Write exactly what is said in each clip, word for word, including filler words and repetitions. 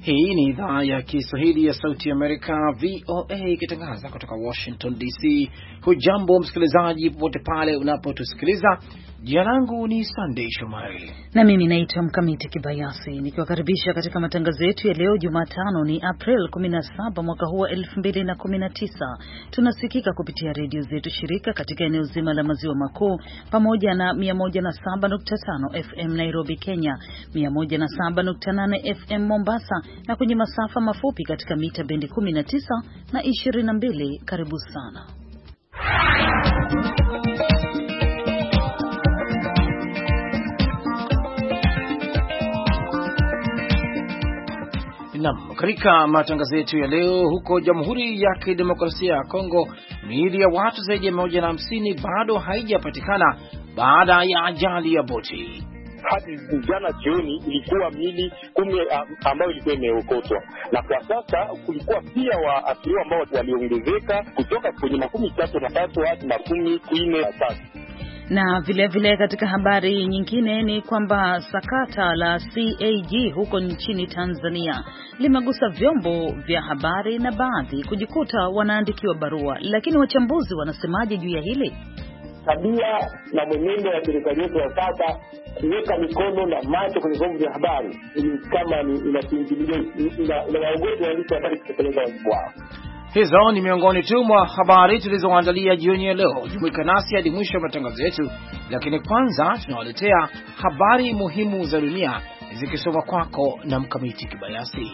Hii ni idhaa ya Kiswahili ya Sauti ya Amerika, V O A, ikitangaza kutoka Washington D C. Hujambo msikilizaji popote pale unapotusikiliza. Jina langu ni Sunday Shomari na mimi naitwa Mkamiti Kibayasi, nikiwakaribisha katika matangazo yetu ya leo Jumatano ni April kumi na saba mwaka huu wa elfu mbili na kumi na tisa. Tunasikika kupitia redio zetu shirika katika eneo zima la Maziwa Makuu pamoja na mia moja na saba nukta tano F M Nairobi Kenya, mia moja na saba nukta nane F M Mombasa, na kwenye masafa mafupi katika mita bendi kumi na tisa na ishirini na mbili. Karibu sana. Naam, katika matangazo yetu ya leo, huko Jamhuri ya Kidemokrasia ya Kongo, miili ya watu zaidi ya moja na hamsini bado haijapatikana baada ya ajali ya boti. Hadi jana jioni ilikuwa miili kumi ambayo ilikuwa imeokotwa, na kwa sasa kulikuwa pia waathiriwa ambao waliongezeka kutoka kwenye makumi tatu na tatu hadi makumi nne na tatu. Na vile vile katika habari nyingine ni kwamba sakata la C A G huko nchini Tanzania limegusa vyombo vya habari na baadhi kujikuta wanaandikiwa barua. Lakini wachambuzi wanasemaje juu ya hili? Tabia na mwenendo wa serikali yetu ya sasa kuweka mikono na macho kwenye vyombo vya habari ni kama inatingililia inawaongoza waandishi wa habari kutekeleza wajibu wao. Hizo ni miongoni tu mwa habari tulizoandalia jioni ya leo. Jumuika nasi hadi mwisho wa matangazo yetu, lakini kwanza tunawaletea habari muhimu za dunia zikisoma kwako na Mkamiti Kibayasi.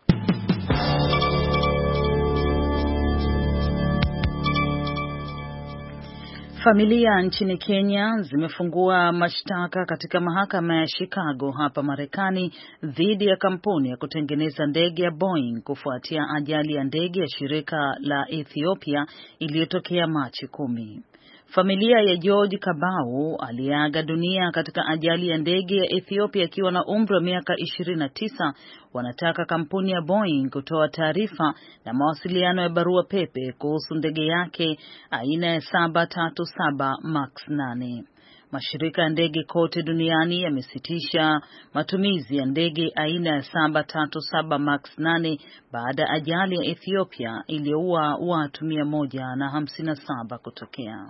Familia nchini Kenya zimefungua mashtaka katika mahakama ya Chicago hapa Marekani dhidi ya kampuni ya kutengeneza ndege ya Boeing kufuatia ajali ya ndege ya shirika la Ethiopia iliyotokea Machi kumi. Familia ya George Kabau aliaga dunia katika ajali ya ndege ya Ethiopia akiwa na umri wa miaka ishirini na tisa. Wanataka kampuni ya Boeing kutoa taarifa na mawasiliano ya barua pepe kuhusu ndege yake aina ya saba tatu saba Max nane. Mashirika ya ndege kote duniani yamesitisha matumizi ya ndege aina ya saba tatu saba Max nane baada ya ajali ya Ethiopia iliyoua watu mia moja na hamsini na saba kutokea.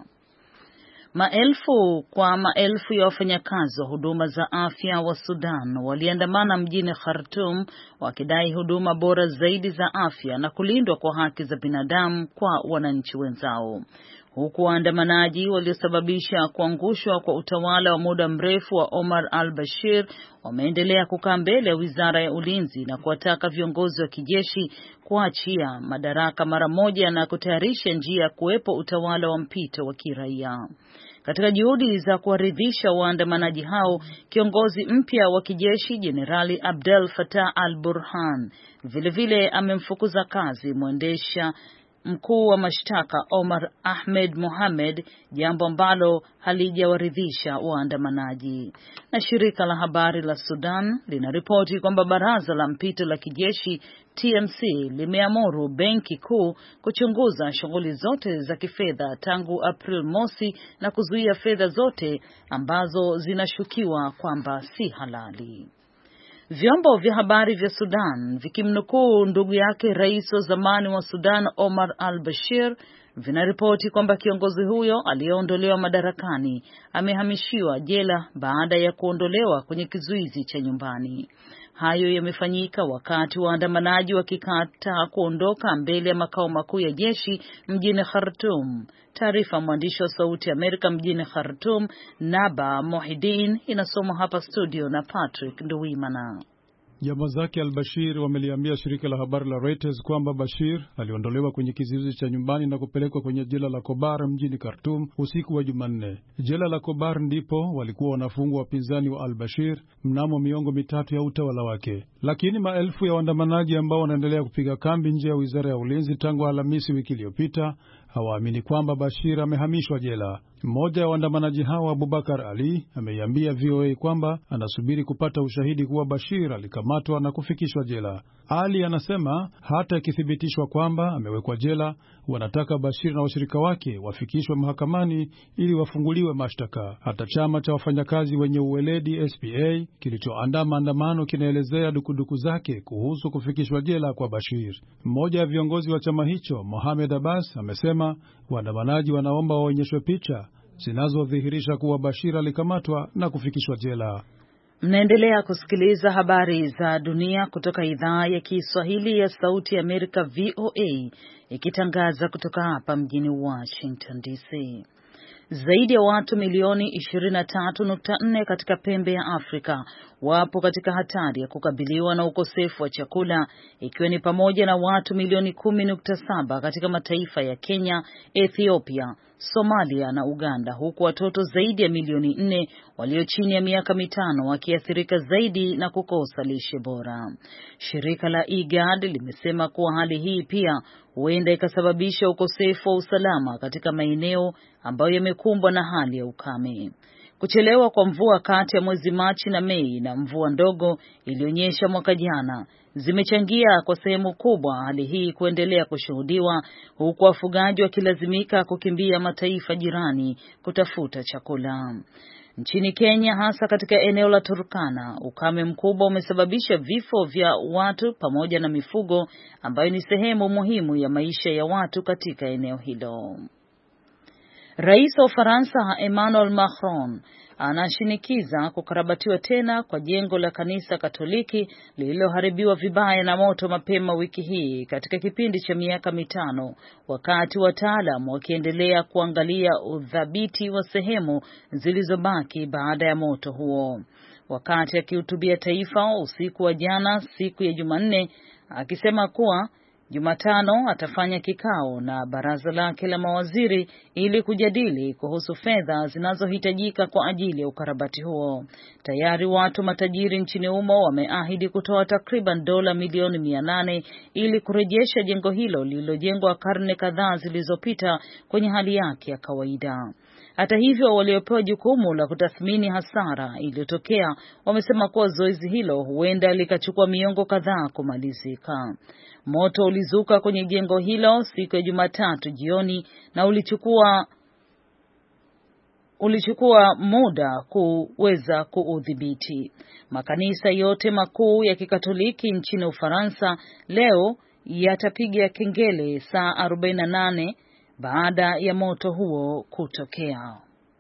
Maelfu kwa maelfu ya wafanyakazi wa huduma za afya wa Sudan waliandamana mjini Khartoum wakidai huduma bora zaidi za afya na kulindwa kwa haki za binadamu kwa wananchi wenzao. Huku waandamanaji waliosababisha kuangushwa kwa utawala wa muda mrefu wa Omar al-Bashir wameendelea kukaa mbele ya Wizara ya Ulinzi na kuwataka viongozi wa kijeshi kuachia madaraka mara moja na kutayarisha njia kuwepo utawala wa mpito wa kiraia. Katika juhudi za kuwaridhisha waandamanaji hao, kiongozi mpya wa kijeshi Jenerali Abdel Fattah al-Burhan vilevile amemfukuza kazi mwendesha mkuu wa mashtaka Omar Ahmed Mohamed, jambo ambalo halijawaridhisha waandamanaji. Na shirika la habari la Sudan linaripoti kwamba baraza la mpito la kijeshi T M C limeamuru benki kuu kuchunguza shughuli zote za kifedha tangu April mosi na kuzuia fedha zote ambazo zinashukiwa kwamba si halali. Vyombo vya habari vya Sudan vikimnukuu ndugu yake rais wa zamani wa Sudan Omar al-Bashir vinaripoti kwamba kiongozi huyo aliyeondolewa madarakani amehamishiwa jela baada ya kuondolewa kwenye kizuizi cha nyumbani. Hayo yamefanyika wakati waandamanaji wakikataa kuondoka mbele ya makao makuu ya jeshi mjini Khartoum. Taarifa mwandishi wa Sauti ya Amerika mjini Khartoum, Naba Mohidin, inasomwa hapa studio na Patrick Nduwimana. Jamaa zake al-Bashir wameliambia shirika la habari la Reuters kwamba Bashir aliondolewa kwenye kizuizi cha nyumbani na kupelekwa kwenye jela la Kobar mjini Khartoum usiku wa Jumanne. Jela la Kobar ndipo walikuwa wanafungwa wapinzani wa al-Bashir mnamo miongo mitatu ya utawala wake. Lakini maelfu ya waandamanaji ambao wanaendelea kupiga kambi nje ya Wizara ya Ulinzi tangu Alhamisi wiki iliyopita hawaamini kwamba Bashir amehamishwa jela. Mmoja wa waandamanaji hao, Abubakar Ali, ameiambia V O A kwamba anasubiri kupata ushahidi kuwa Bashir alikamatwa na kufikishwa jela. Ali anasema hata ikithibitishwa kwamba amewekwa jela, wanataka Bashir na washirika wake wafikishwe mahakamani ili wafunguliwe mashtaka. Hata chama cha wafanyakazi wenye uweledi S P A kilichoandaa maandamano kinaelezea dukuduku zake kuhusu kufikishwa jela kwa Bashir. Mmoja wa viongozi wa chama hicho, Mohamed Abbas, amesema waandamanaji wanaomba waonyeshwe picha zinazodhihirisha kuwa Bashir alikamatwa na kufikishwa jela. Mnaendelea kusikiliza habari za dunia kutoka idhaa ya Kiswahili ya Sauti ya Amerika V O A ikitangaza kutoka hapa mjini Washington D C. Zaidi ya watu milioni ishirini na tatu nukta nne katika pembe ya Afrika wapo katika hatari ya kukabiliwa na ukosefu wa chakula, ikiwa ni pamoja na watu milioni kumi nukta saba katika mataifa ya Kenya, Ethiopia, Somalia na Uganda, huku watoto zaidi ya milioni nne walio chini ya miaka mitano wakiathirika zaidi na kukosa lishe bora. Shirika la I G A D limesema kuwa hali hii pia huenda ikasababisha ukosefu wa usalama katika maeneo ambayo yamekumbwa na hali ya ukame. Kuchelewa kwa mvua kati ya mwezi Machi na Mei na mvua ndogo ilionyesha mwaka jana zimechangia kwa sehemu kubwa hali hii kuendelea kushuhudiwa, huku wafugaji wakilazimika kukimbia mataifa jirani kutafuta chakula. Nchini Kenya, hasa katika eneo la Turkana, ukame mkubwa umesababisha vifo vya watu pamoja na mifugo, ambayo ni sehemu muhimu ya maisha ya watu katika eneo hilo. Rais wa Ufaransa Emmanuel Macron anashinikiza kukarabatiwa tena kwa jengo la kanisa Katoliki lililoharibiwa vibaya na moto mapema wiki hii katika kipindi cha miaka mitano, wakati wataalamu wakiendelea kuangalia udhabiti wa sehemu zilizobaki baada ya moto huo. Wakati akihutubia taifa usiku wa jana, siku ya Jumanne, akisema kuwa Jumatano atafanya kikao na baraza lake la mawaziri ili kujadili kuhusu fedha zinazohitajika kwa ajili ya ukarabati huo. Tayari watu matajiri nchini humo wameahidi kutoa takriban dola milioni mia nane ili kurejesha jengo hilo lililojengwa karne kadhaa zilizopita kwenye hali yake ya kawaida. Hata hivyo, waliopewa jukumu la kutathmini hasara iliyotokea wamesema kuwa zoezi hilo huenda likachukua miongo kadhaa kumalizika. Moto ulizuka kwenye jengo hilo siku ya Jumatatu jioni na ulichukua ulichukua muda kuweza kuudhibiti. Makanisa yote makuu ya Kikatoliki nchini Ufaransa leo yatapiga kengele saa arobaini na nane baada ya moto huo kutokea.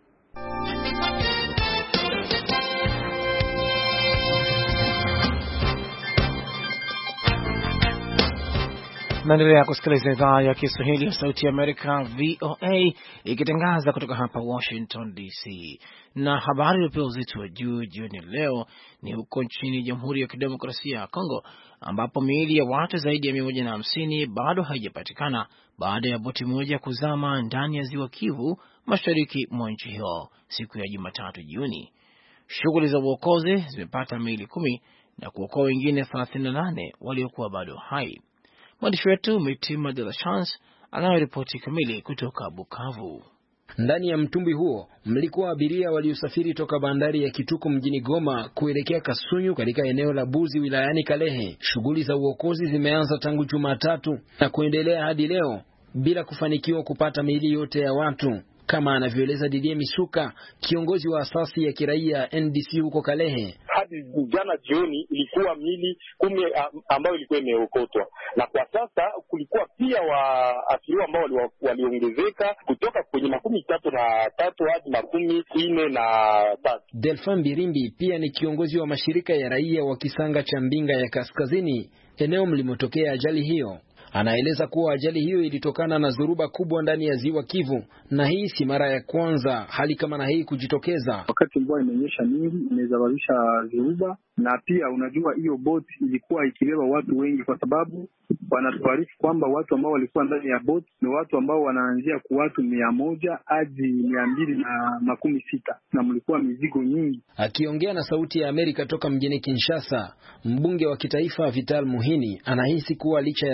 Naendelea kusikiliza idhaa ya Kiswahili ya Sauti ya Amerika V O A ikitangaza kutoka hapa Washington D C. Na habari iliyopewa uzito wa juu jioni leo ni huko nchini Jamhuri ya Kidemokrasia ya Kongo, ambapo miili ya watu zaidi ya mia moja na hamsini bado haijapatikana baada ya boti moja kuzama ndani ya ziwa Kivu mashariki mwa nchi hiyo siku ya Jumatatu jioni. Shughuli za uokozi zimepata miili kumi na kuokoa wengine thelathini na nane waliokuwa bado hai. Mwandishi wetu Mitima de la Chance anayoripoti kamili kutoka Bukavu. Ndani ya mtumbi huo mlikuwa abiria waliosafiri toka bandari ya Kituku mjini Goma kuelekea Kasunyu katika eneo la Buzi wilayani Kalehe. Shughuli za uokozi zimeanza tangu Jumatatu na kuendelea hadi leo bila kufanikiwa kupata miili yote ya watu, kama anavyoeleza Didier Misuka, kiongozi wa asasi ya kiraia N D C huko Kalehe. Hadi jana jioni ilikuwa mili kumi ambayo ilikuwa imeokotwa, na kwa sasa kulikuwa pia waathiriwa ambao waliongezeka kutoka kwenye makumi tatu na tatu hadi makumi nne na tatu. Delphin Birimbi pia ni kiongozi wa mashirika ya raia wa Kisanga cha Mbinga ya Kaskazini, eneo mlimotokea ajali hiyo. Anaeleza kuwa ajali hiyo ilitokana na zuruba kubwa ndani ya ziwa Kivu, na hii si mara ya kwanza hali kama na hii kujitokeza. Wakati mvua imenyesha mingi imesababisha zuruba, na pia unajua hiyo boti ilikuwa ikibeba watu wengi, kwa sababu wanatuarifu kwamba watu ambao walikuwa ndani ya boti ni watu ambao wanaanzia kwa watu mia moja hadi mia mbili na makumi sita, na mlikuwa mizigo nyingi. Akiongea na Sauti ya Amerika toka mjini Kinshasa, mbunge wa kitaifa Vital Muhini anahisi kuwa licha ya zuruba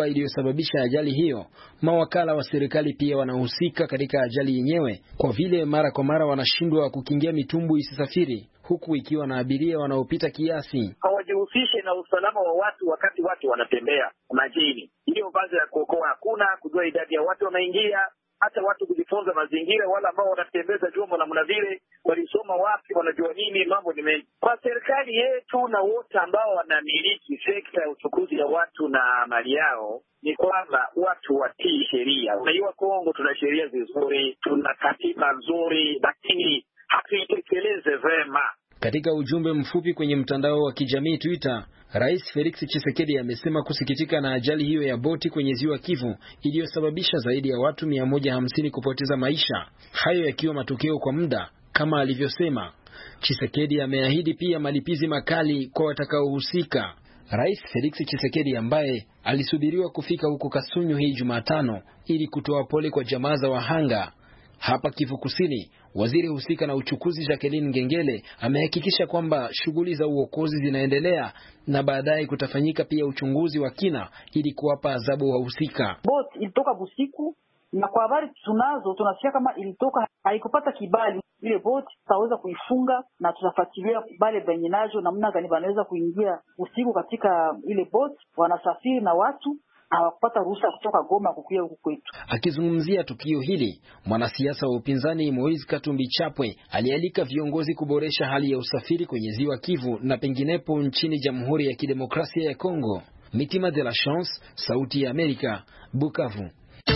iliyosababisha ajali hiyo, mawakala wa serikali pia wanahusika katika ajali yenyewe, kwa vile mara kwa mara wanashindwa kukingia mitumbwi isisafiri, huku ikiwa na abiria wanaopita kiasi. Hawajihusishe na usalama wa watu wakati watu wanatembea majini. Hiyo baadhi ya kuokoa hakuna, kujua idadi ya watu wanaingia, hata watu kujifunza mazingira. Wale ambao wanatembeza jombo na mna vile walisoma wapi, wanajua nini, mambo ni mengi. Kwa serikali yetu na wote ambao wanamiliki sekta ya uchukuzi ya watu na mali yao, ni kwamba watu watii sheria. Unajua Kongo tuna sheria nzuri, tuna katiba nzuri, lakini hatuitekeleze vema. Katika ujumbe mfupi kwenye mtandao wa kijamii Twitter, Rais Felix Tshisekedi amesema kusikitika na ajali hiyo ya boti kwenye ziwa Kivu iliyosababisha zaidi ya watu mia moja hamsini kupoteza maisha, hayo yakiwa matokeo kwa muda kama alivyosema. Tshisekedi ameahidi pia malipizi makali kwa watakaohusika. Rais Felix Tshisekedi ambaye alisubiriwa kufika huko Kasunyu hii Jumatano ili kutoa pole kwa jamaa za wahanga hapa Kivu Kusini, waziri husika na uchukuzi Jacqueline Ngengele amehakikisha kwamba shughuli za uokozi zinaendelea na baadaye kutafanyika pia uchunguzi wa kina ili kuwapa adhabu wahusika. Boat ilitoka busiku na kwa habari tunazo tunasikia kama ilitoka haikupata kibali. Ile boat tutaweza kuifunga na tutafuatilia bale benye najo namna gani wanaweza kuingia usiku katika ile boat, wanasafiri na watu hawakupata ruhusa kutoka Goma kukuja huku kwetu. Akizungumzia tukio hili, mwanasiasa wa upinzani Moise Katumbi Chapwe alialika viongozi kuboresha hali ya usafiri kwenye ziwa Kivu na penginepo nchini Jamhuri ya Kidemokrasia ya Kongo. Mitima de la Chance, Sauti ya Amerika, Bukavu.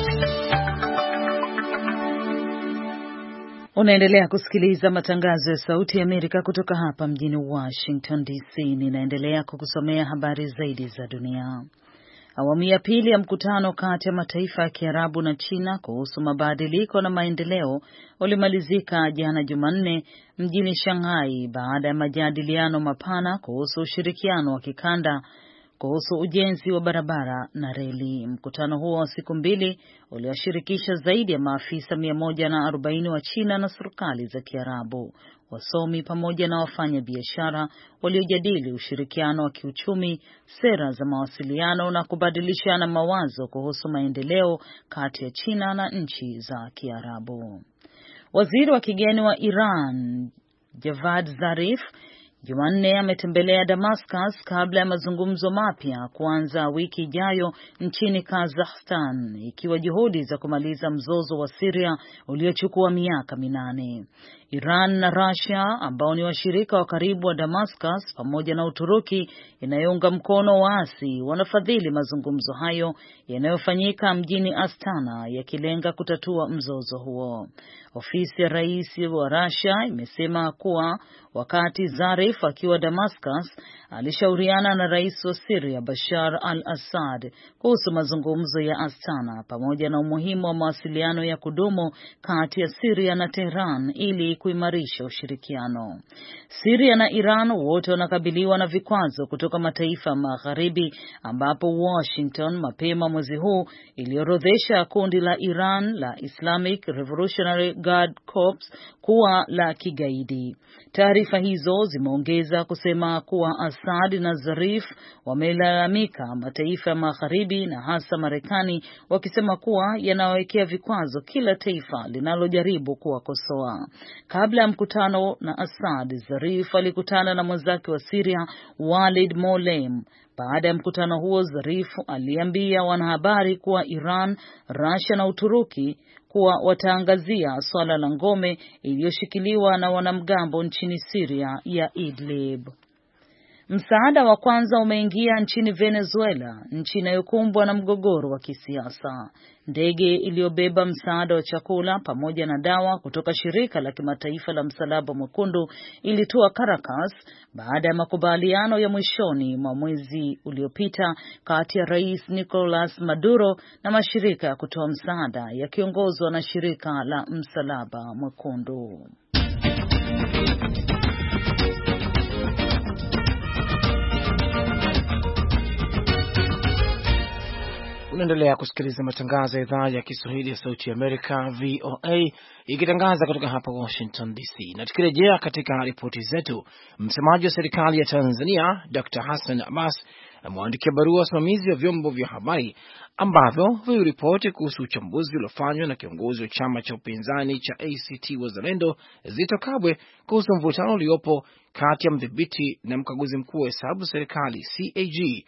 Unaendelea kusikiliza matangazo ya Sauti ya Amerika kutoka hapa mjini Washington D C. Ninaendelea kukusomea habari zaidi za dunia. Awamu ya pili ya mkutano kati ya mataifa ya Kiarabu na China kuhusu mabadiliko na maendeleo ulimalizika jana Jumanne mjini Shanghai baada ya majadiliano mapana kuhusu ushirikiano wa kikanda kuhusu ujenzi wa barabara na reli. Mkutano huo wa siku mbili uliwashirikisha zaidi ya maafisa mia moja na arobaini wa China na serikali za Kiarabu, wasomi pamoja na wafanya biashara waliojadili ushirikiano wa kiuchumi, sera za mawasiliano na kubadilishana mawazo kuhusu maendeleo kati ya China na nchi za Kiarabu. Waziri wa kigeni wa Iran Javad Zarif Jumanne ametembelea Damascus kabla ya mazungumzo mapya kuanza wiki ijayo nchini Kazakhstan, ikiwa juhudi za kumaliza mzozo wa Syria uliochukua miaka minane. Iran na Russia ambao ni washirika wa karibu wa Damascus pamoja na Uturuki inayounga mkono waasi wanafadhili mazungumzo hayo yanayofanyika mjini Astana yakilenga kutatua mzozo huo. Ofisi ya rais wa Russia imesema kuwa wakati Zarif akiwa Damascus alishauriana na rais wa Syria Bashar al-Assad kuhusu mazungumzo ya Astana pamoja na umuhimu wa mawasiliano ya kudumu kati ya Syria na Tehran ili kuimarisha ushirikiano. Syria na Iran wote wanakabiliwa na vikwazo kutoka mataifa magharibi, ambapo Washington mapema mwezi huu iliorodhesha kundi la Iran la Islamic Revolutionary Guard Corps kuwa la kigaidi. Taarifa hizo zimeongeza kusema kuwa Assad na Zarif wamelalamika mataifa ya magharibi na hasa Marekani, wakisema kuwa yanawekea vikwazo kila taifa linalojaribu kuwakosoa. Kabla ya mkutano na Assad, Zarif alikutana na mwenzake wa Syria Walid Molem. Baada ya mkutano huo, Zarif aliambia wanahabari kuwa Iran, Russia na Uturuki kuwa wataangazia swala la ngome iliyoshikiliwa na wanamgambo nchini Syria ya Idlib. Msaada wa kwanza umeingia nchini Venezuela, nchi inayokumbwa na mgogoro wa kisiasa. Ndege iliyobeba msaada wa chakula pamoja na dawa kutoka shirika la kimataifa la Msalaba Mwekundu ilitua Caracas baada ya makubaliano ya mwishoni mwa mwezi uliopita kati ya Rais Nicolas Maduro na mashirika ya kutoa msaada yakiongozwa na shirika la Msalaba Mwekundu. Unaendelea kusikiliza matangazo ya idhaa ya Kiswahili ya Sauti ya Amerika V O A ikitangaza kutoka hapa Washington D C. Na tukirejea katika ripoti zetu, msemaji wa serikali ya Tanzania Doctor Hassan Abbas amewaandikia barua wasimamizi wa vyombo vya habari ambavyo viliripoti kuhusu uchambuzi uliofanywa na kiongozi wa chama cha upinzani cha A C T Wazalendo Zitto Kabwe kuhusu mvutano uliopo kati ya mdhibiti na mkaguzi mkuu wa hesabu serikali C A G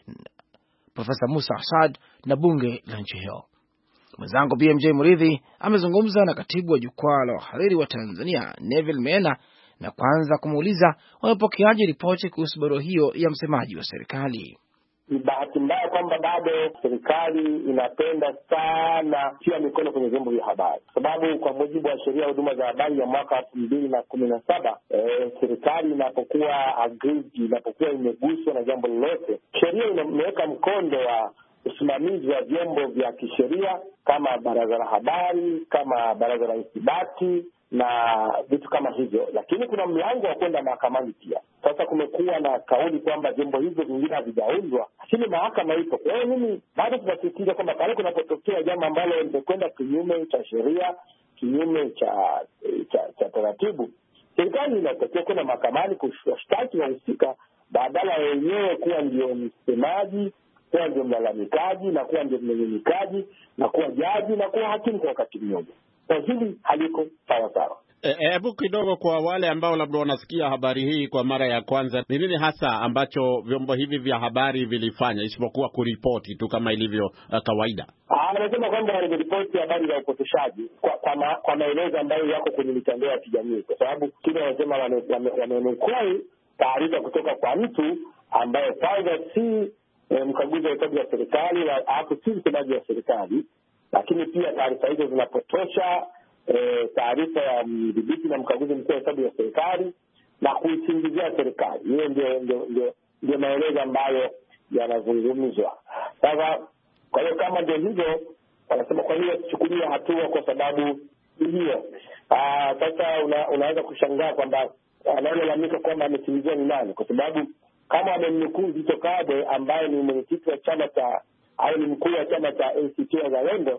Profesa Musa Asad na bunge la nchi hiyo. Mwenzangu B M J Muridhi amezungumza na katibu wa jukwaa la wahariri wa Tanzania Neville Meena na kwanza kumuuliza wamepokeaje ripoti kuhusu barua hiyo ya msemaji wa serikali. Ni bahati mbaya kwamba bado serikali inapenda sana tia mikono kwenye vyombo vya habari, sababu kwa mujibu wa sheria ya huduma za habari ya mwaka elfu mbili na kumi na saba eh, serikali inapokuwa aggrieved, inapokuwa imeguswa na jambo lolote, sheria imeweka mkondo wa usimamizi wa vyombo vya kisheria kama baraza la habari, kama baraza la ithibati na vitu kama hivyo, lakini kuna mlango wa kwenda mahakamani pia. Sasa kumekuwa na kauli kwamba vyombo hivyo vingine havijaundwa, lakini mahakama ipo. Kwa hiyo mimi bado tunasisitiza kwamba pale kunapotokea jambo ambalo limekwenda kinyume cha sheria, kinyume cha cha, cha taratibu, serikali inatakiwa kwenda mahakamani kushtaki wahusika badala ya wenyewe kuwa ndio msemaji, kuwa ndio mlalamikaji na kuwa ndio mlalamikaji na kuwa jaji na kuwa hakimu kwa wakati mmoja. Kwa hili haliko sawa sawa. Hebu e, kidogo kwa wale ambao labda wanasikia habari hii kwa mara ya kwanza, ni nini hasa ambacho vyombo hivi vya habari vilifanya isipokuwa kuripoti tu kama ilivyo uh, kawaida? Ah, nasema kwamba waliripoti habari za upotoshaji kwa kwa, ma, kwa maelezo ambayo yako kwenye mitandao ya kijamii, kwa sababu kile wanasema wamenukuu taarifa kutoka kwa mtu ambaye kwanza si eh, mkaguzi wa hesabu ya serikali na hapo si msemaji wa serikali, lakini pia taarifa hizo zinapotosha E, taarifa ya mdhibiti na mkaguzi mkuu wa hesabu ya serikali na kuisingizia serikali. Hiyo ndio ndio ndio ndio maelezo ambayo yanazungumzwa. Sasa kwa hiyo kama ndio hivyo, wanasema kwa hiyo tuchukulie hatua kwa sababu hiyo. Sasa una, unaweza kushangaa kwamba anayelalamika kwamba amesingiziwa ni nani, kwa sababu kama amemnukuu Zitto Kabwe ambaye ni mwenyekiti wa chama cha au ni mkuu wa chama cha A C T Wazalendo,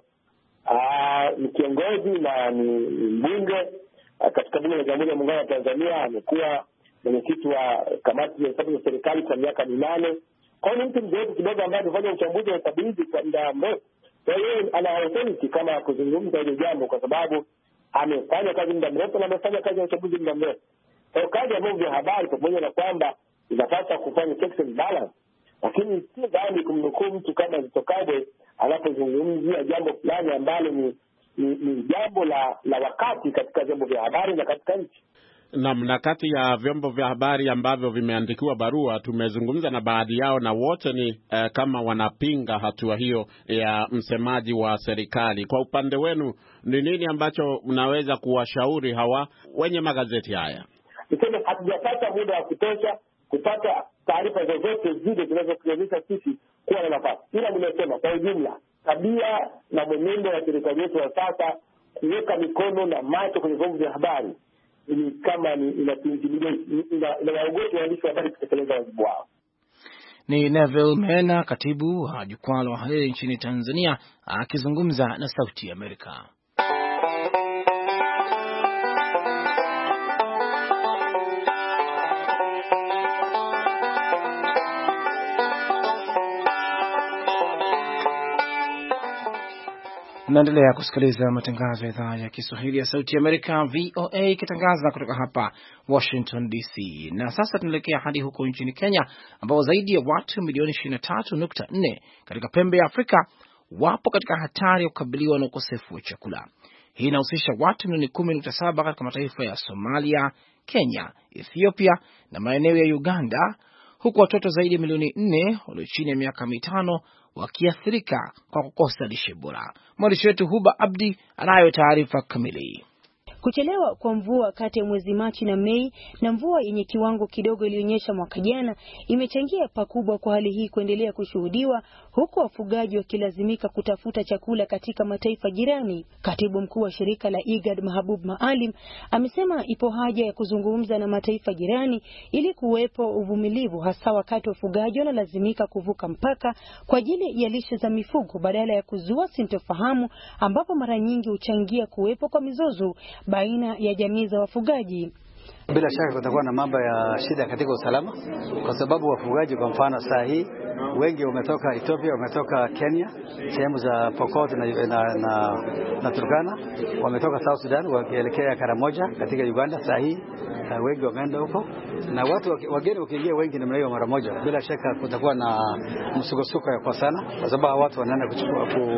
Uh, ni kiongozi na ni mbunge uh, katika bunge la Jamhuri ya Muungano wa Tanzania. Amekuwa mwenyekiti wa kamati ya hesabu za serikali kwa miaka minane. Kwa hiyo ni mtu mzoefu kidogo ambaye amefanya uchambuzi wa hesabu hizi kwa muda mrefu. Kwa hiyo ana authority kama kuzungumza hilo jambo, kwa sababu amefanya kazi muda mrefu na amefanya kazi ya uchambuzi muda mrefu. Kwa hiyo kazi ya vyombo vya habari, pamoja na kwamba inapaswa kufanya checks and balance, lakini si dhani kumnukuu mtu kama Zitto Kabwe anapozungumzia jambo fulani ambalo ni, ni, ni jambo la, la wakati katika vyombo vya habari na katika nchi. Naam, na kati ya vyombo vya habari ambavyo vimeandikiwa barua, tumezungumza na baadhi yao na wote ni eh, kama wanapinga hatua hiyo ya msemaji wa serikali. Kwa upande wenu ni nini ambacho mnaweza kuwashauri hawa wenye magazeti haya? Niseme hatujapata muda wa kutosha kupata taarifa zozote zile zinazotuwezesha sisi kuwa na nafasi. Ila nimesema kwa ujumla, tabia na mwenendo wa serikali yetu wa sasa kuweka mikono na macho kwenye vyombo vya habari ni kama ni inawaogota waandishi wa habari kutekeleza wajibu wao. Ni Neville Meena, katibu wa jukwaa la wahariri nchini Tanzania, akizungumza na Sauti ya Amerika. Naendelea kusikiliza matangazo ya idhaa ya Kiswahili ya Sauti ya Amerika, V O A, ikitangaza kutoka hapa Washington D C. Na sasa tunaelekea hadi huko nchini Kenya, ambao zaidi ya watu milioni ishirini na tatu nukta nne katika pembe ya Afrika wapo katika hatari ya kukabiliwa na ukosefu wa chakula. Hii inahusisha watu milioni kumi nukta saba katika mataifa ya Somalia, Kenya, Ethiopia na maeneo ya Uganda, huku watoto zaidi ya milioni nne walio chini ya miaka mitano wakiathirika kwa kukosa lishe bora. Mwandishi wetu Huba Abdi anayo taarifa kamili. Kuchelewa kwa mvua kati ya mwezi Machi na Mei na mvua yenye kiwango kidogo ilionyesha mwaka jana imechangia pakubwa kwa hali hii kuendelea kushuhudiwa, huku wafugaji wakilazimika kutafuta chakula katika mataifa jirani. Katibu mkuu wa shirika la IGAD Mahabub Maalim amesema ipo haja ya kuzungumza na mataifa jirani ili kuwepo uvumilivu, hasa wakati wafugaji wanalazimika kuvuka mpaka kwa ajili ya lishe za mifugo badala ya kuzua sintofahamu ambapo mara nyingi huchangia kuwepo kwa mizozo baina ya jamii za wafugaji. Bila shaka kutakuwa na mambo ya shida katika usalama, kwa sababu wafugaji kwa mfano saa hii wengi wametoka Ethiopia, wametoka Kenya, sehemu za Pokot na, na, na, na Turkana, wametoka South Sudan wakielekea Karamoja katika Uganda. Saa hii uh, wengi wameenda huko, na watu wageni wakiingia wengi namna hiyo mara moja, bila shaka kutakuwa na msukosuko kwa sana, kwa sababu watu wanaenda kuchukua ku,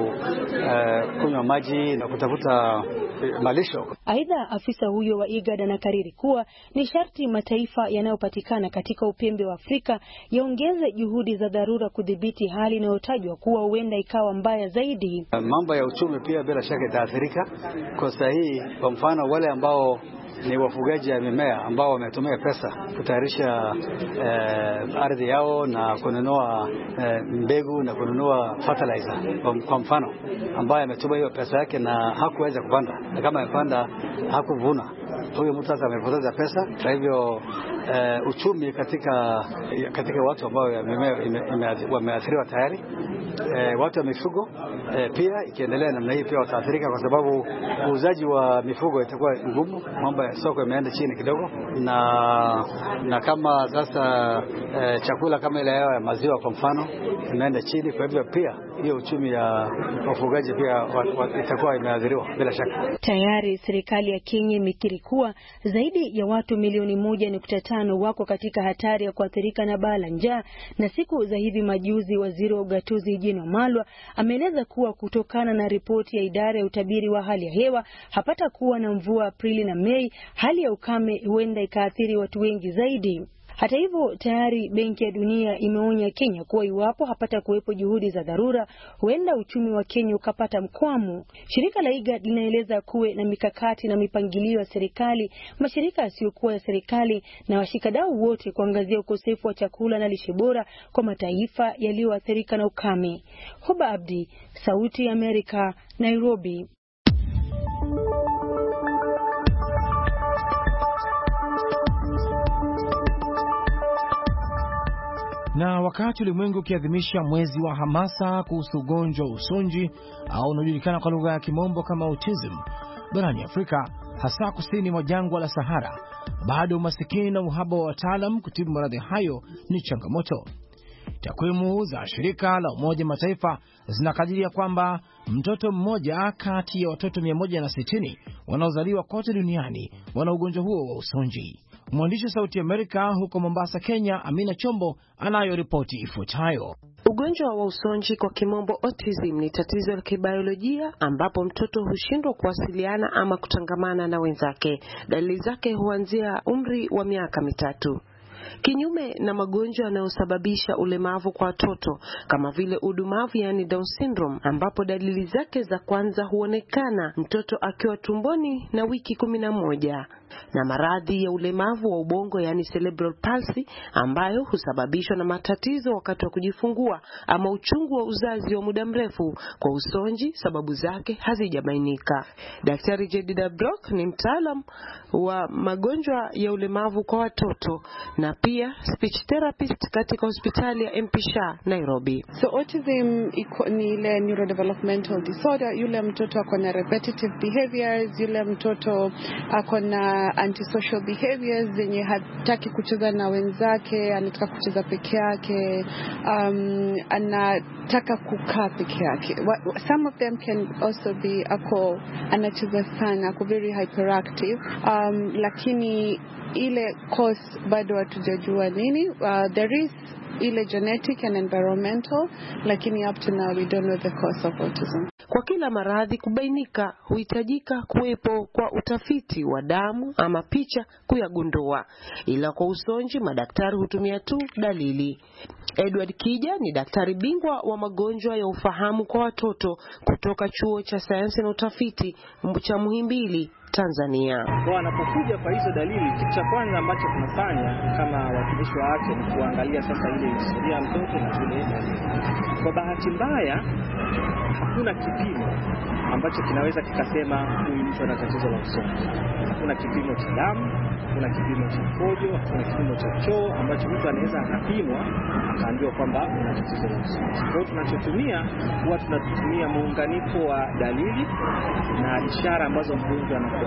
uh, kunywa maji na kutafuta malisho. Aidha, afisa huyo wa IGAD anakariri kuwa ni sharti mataifa yanayopatikana katika upembe wa Afrika yaongeze juhudi za dharura kudhibiti hali inayotajwa kuwa huenda ikawa mbaya zaidi. Mambo ya uchumi pia bila shaka itaathirika kwa sahihi. Kwa mfano wale ambao ni wafugaji ya mimea ambao wametumia pesa kutayarisha eh, ardhi yao na kununua eh, mbegu na kununua fertilizer, kwa mfano ambaye ametumia hiyo pesa yake na hakuweza kupanda, na kama amepanda hakuvuna, huyo mtu sasa amepoteza pesa. Kwa hivyo uh, uchumi katika katika watu ambao mimea wameathiriwa tayari, uh, watu wa mifugo uh, pia ikiendelea namna hii pia wataathirika, kwa sababu uuzaji wa mifugo itakuwa ngumu, mambo ya soko imeenda chini kidogo, na na kama sasa uh, chakula kama ile ya maziwa kwa mfano imeenda chini. Kwa hivyo pia hiyo uchumi ya wafugaji pia itakuwa imeathiriwa bila shaka. Tayari serikali ya Kenya imekiri kuwa zaidi ya watu milioni moja nukta tano wako katika hatari ya kuathirika na baa la njaa, na siku za hivi majuzi waziri wa ugatuzi Eugene Wamalwa ameeleza kuwa kutokana na ripoti ya idara ya utabiri wa hali ya hewa hapata kuwa na mvua Aprili na Mei, hali ya ukame huenda ikaathiri watu wengi zaidi. Hata hivyo, tayari Benki ya Dunia imeonya Kenya kuwa iwapo hapata kuwepo juhudi za dharura, huenda uchumi wa Kenya ukapata mkwamo. Shirika la IGAD linaeleza kuwe na mikakati na mipangilio ya serikali, mashirika yasiyokuwa ya serikali na washikadau wote kuangazia ukosefu wa chakula na lishe bora kwa mataifa yaliyoathirika na ukame. Hoba Abdi, Sauti ya Amerika, Nairobi. Na wakati ulimwengu ukiadhimisha mwezi wa hamasa kuhusu ugonjwa wa usonji au unaojulikana kwa lugha ya kimombo kama autism, barani Afrika hasa kusini mwa jangwa la Sahara, bado umasikini na uhaba wa wataalam kutibu maradhi hayo ni changamoto. Takwimu za shirika la Umoja Mataifa zinakadiria kwamba mtoto mmoja kati ya watoto mia moja na sitini wanaozaliwa kote duniani wana ugonjwa huo wa usonji. Mwandishi wa Sauti ya Amerika huko Mombasa, Kenya, Amina Chombo anayo ripoti ifuatayo. Ugonjwa wa usonji kwa kimombo autism ni tatizo la kibiolojia ambapo mtoto hushindwa kuwasiliana ama kutangamana na wenzake. Dalili zake huanzia umri wa miaka mitatu. Kinyume na magonjwa yanayosababisha ulemavu kwa watoto kama vile udumavu yani Down syndrome, ambapo dalili zake za kwanza huonekana mtoto akiwa tumboni na wiki kumi na moja, na maradhi ya ulemavu wa ubongo yani cerebral palsy ambayo husababishwa na matatizo wakati wa kujifungua ama uchungu wa uzazi wa muda mrefu. Kwa usonji sababu zake hazijabainika. Daktari Jedida Brock ni mtaalam wa magonjwa ya ulemavu kwa watoto na pia speech therapist katika hospitali ya M P Shah Nairobi. So autism ni ile neurodevelopmental disorder, yule mtoto ako na repetitive behaviors, yule mtoto ako na antisocial behaviors zenye hataki kucheza na wenzake, anataka kucheza peke yake, um, anataka kukaa peke yake. Some of them can also be ako anacheza sana, ako very hyperactive, um, lakini ile cause bado hatujajua nini. Uh, there is ile genetic and environmental, lakini up to now we don't know the cause of autism. Kwa kila maradhi kubainika huhitajika kuwepo kwa utafiti wa damu ama picha kuyagundua, ila kwa usonji madaktari hutumia tu dalili. Edward Kija ni daktari bingwa wa magonjwa ya ufahamu kwa watoto kutoka Chuo cha Sayansi na Utafiti cha Muhimbili, Tanzania. Kwa wanapokuja kwa hizo dalili, kitu cha kwanza ambacho tunafanya kama watumishi wa afya ni kuangalia sasa ile historia ya mtoto na zile dalili. Kwa bahati mbaya hakuna kipimo ambacho kinaweza kikasema huyu mtu ana tatizo la usonji. Kuna kipimo cha damu, kuna kipimo cha mkojo, kuna kipimo cha choo ambacho mtu anaweza akapimwa akaambiwa kwamba ana tatizo la usonji. Kwa hiyo tunachotumia huwa tunatumia muunganiko wa dalili na ishara ambazo mgonjwa anakuwa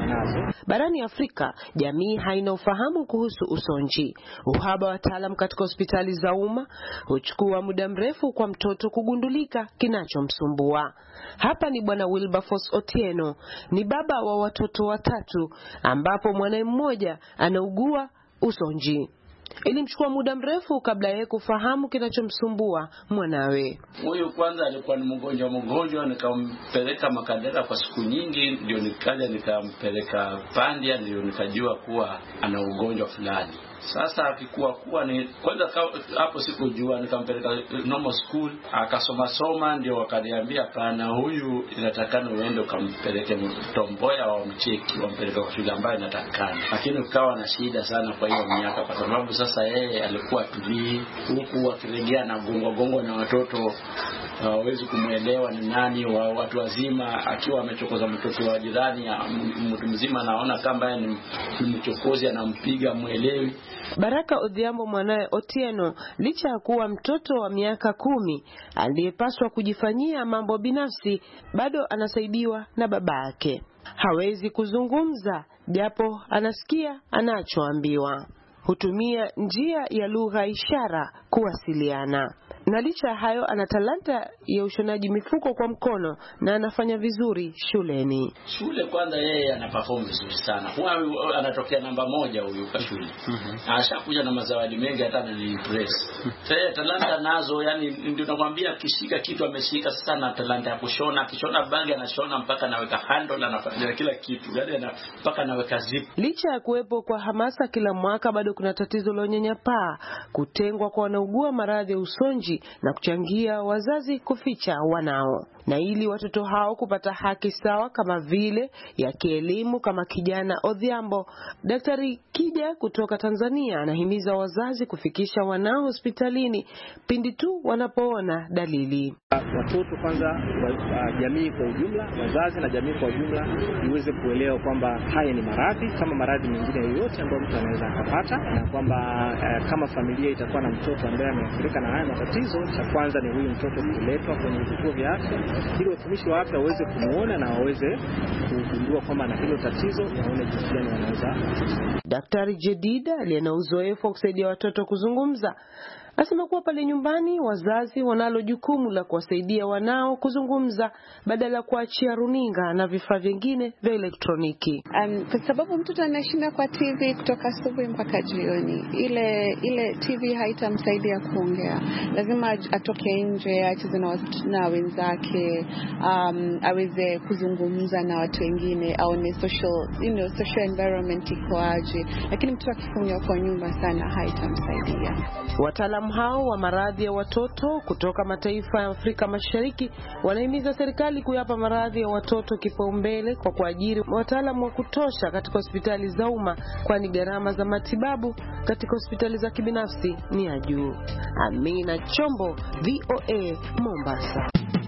wanazo. Barani Afrika, jamii haina ufahamu kuhusu usonji. Uhaba wa wataalamu katika hospitali za umma huchukua muda mrefu kwa mtoto kugundulika kinachomsumbua. Hapa ni Bwana Wilberforce Otieno, ni baba wa watoto watatu ambapo mwanae mmoja anaugua usonji. Ilimchukua muda mrefu kabla yeye kufahamu kinachomsumbua mwanawe. Huyu kwanza alikuwa ni mgonjwa mgonjwa, nikampeleka Makadara kwa siku nyingi, ndio nikaja nikampeleka Pandia, ndio nikajua kuwa ana ugonjwa fulani. Sasa akikuwa kuwa ni kwanza hapo sikujua, nikampeleka normal school akasoma soma, ndio wakaniambia pana huyu inatakana uende ukampeleke Tomboya au mcheki wampeleke kwa shule ambayo inatakana. Lakini ukawa na shida sana kwa hiyo miaka, kwa sababu sasa yeye alikuwa tulii huku akirejea na gongo gongo na watoto hawezi kumuelewa ni nani wa watu wazima, akiwa amechokoza mtoto wa jirani mtu mzima anaona kama ni mchokozi anampiga muelewi. Baraka Odhiambo mwanae Otieno, licha ya kuwa mtoto wa miaka kumi aliyepaswa kujifanyia mambo binafsi, bado anasaidiwa na baba yake. Hawezi kuzungumza japo anasikia anachoambiwa. Hutumia njia ya lugha ishara kuwasiliana. Na licha ya hayo ana talanta ya ushonaji mifuko kwa mkono na anafanya vizuri shuleni. Shule kwanza yeye ana perform vizuri sana. Huwa anatokea namba moja huyu kwa shule. Mm-hmm. Ashakuja na mazawadi mengi hata ni impress. Sasa talanta nazo, yani ndio nakwambia kishika kitu ameshika sana, talanta ya kushona, akishona bagi anashona mpaka anaweka handle, anafanya kila kitu. Yaani mpaka anaweka zip. Licha ya kuwepo kwa hamasa kila mwaka, bado kuna tatizo la unyanyapaa, kutengwa kwa wanaugua maradhi ya usonji na kuchangia wazazi kuficha wanao. Na ili watoto hao kupata haki sawa kama vile ya kielimu kama kijana Odhiambo, Daktari Kija kutoka Tanzania anahimiza wazazi kufikisha wanao hospitalini pindi tu wanapoona dalili. Watoto kwanza, wa, jamii kwa ujumla, wazazi na jamii kwa ujumla iweze kuelewa kwamba haya ni maradhi kama maradhi mengine yoyote ambayo mtu anaweza akapata, na kwamba eh, kama familia itakuwa na mtoto ambaye ameathirika na haya matatizo, cha kwanza ni huyu mtoto kuletwa kwenye vituo vya afya ili watumishi wa afya waweze kumuona na waweze kugundua kwamba ana hilo tatizo, waone jinsi gani wanaweza. Daktari Jedida aliye na uzoefu wa kusaidia watoto kuzungumza asema kuwa pale nyumbani wazazi wanalo jukumu la kuwasaidia wanao kuzungumza badala ya kuachia runinga na vifaa vingine vya elektroniki. Um, kwa sababu mtoto anashinda kwa T V kutoka asubuhi mpaka jioni, ile ile T V haitamsaidia kuongea. Lazima atoke nje, acheze na, na wenzake, um, aweze kuzungumza na watu wengine, aone social, you know, social environment iko aje. Lakini mtoto akifungiwa kwa nyumba sana haitamsaidia. Wataalamu hao wa maradhi ya watoto kutoka mataifa ya Afrika Mashariki wanahimiza serikali kuyapa maradhi ya watoto kipaumbele kwa kuajiri wataalamu wa kutosha katika hospitali za umma, kwani gharama za matibabu katika hospitali za kibinafsi ni ya juu. Amina Chombo, V O A, Mombasa.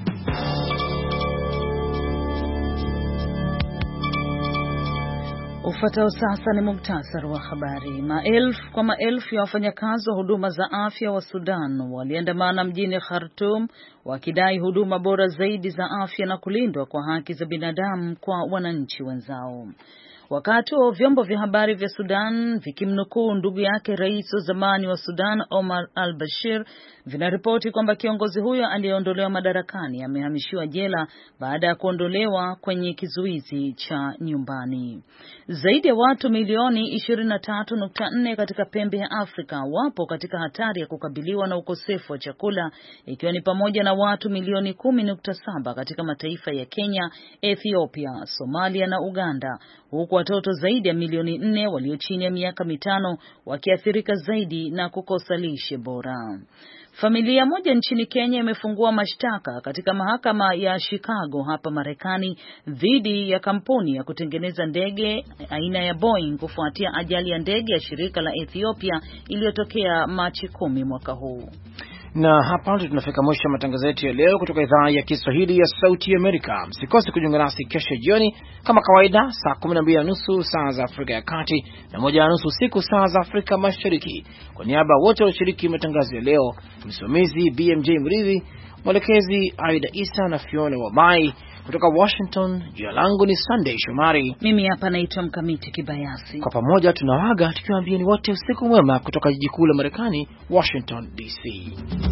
Ufuatao sasa ni muktasari wa habari. Maelfu kwa maelfu ya wafanyakazi wa huduma za afya wa Sudan waliandamana mjini Khartoum wakidai huduma bora zaidi za afya na kulindwa kwa haki za binadamu kwa wananchi wenzao. Wakati wa vyombo vya habari vya Sudan vikimnukuu ndugu yake rais wa zamani wa Sudan Omar al-Bashir vinaripoti kwamba kiongozi huyo aliyeondolewa madarakani amehamishiwa jela baada ya kuondolewa kwenye kizuizi cha nyumbani. Zaidi ya watu milioni ishirini na tatu nukta nne katika pembe ya Afrika wapo katika hatari ya kukabiliwa na ukosefu wa chakula, ikiwa ni pamoja na watu milioni kumi nukta saba katika mataifa ya Kenya, Ethiopia, Somalia na Uganda, huku watoto zaidi ya milioni nne walio chini ya miaka mitano wakiathirika zaidi na kukosa lishe bora. Familia moja nchini Kenya imefungua mashtaka katika mahakama ya Chicago hapa Marekani dhidi ya kampuni ya kutengeneza ndege aina ya Boeing kufuatia ajali ya ndege ya shirika la Ethiopia iliyotokea Machi kumi mwaka huu. Na hapa ndio tunafika mwisho matangazo yetu ya leo kutoka idhaa ya Kiswahili ya Sauti ya Amerika. Msikose kujiunga nasi kesho jioni kama kawaida saa kumi na mbili na nusu saa za Afrika ya Kati na moja na nusu usiku saa za Afrika Mashariki. Kwa niaba wote walioshiriki matangazo ya leo, msimamizi B M J Mridhi, mwelekezi Aida Isa na Fiona Wamai kutoka Washington. Jina langu ni Sunday Shomari. Mimi hapa naitwa Mkamiti Kibayasi. Kwa pamoja tunawaga tukiwaambia ni wote usiku mwema kutoka jiji kuu la Marekani, Washington D C.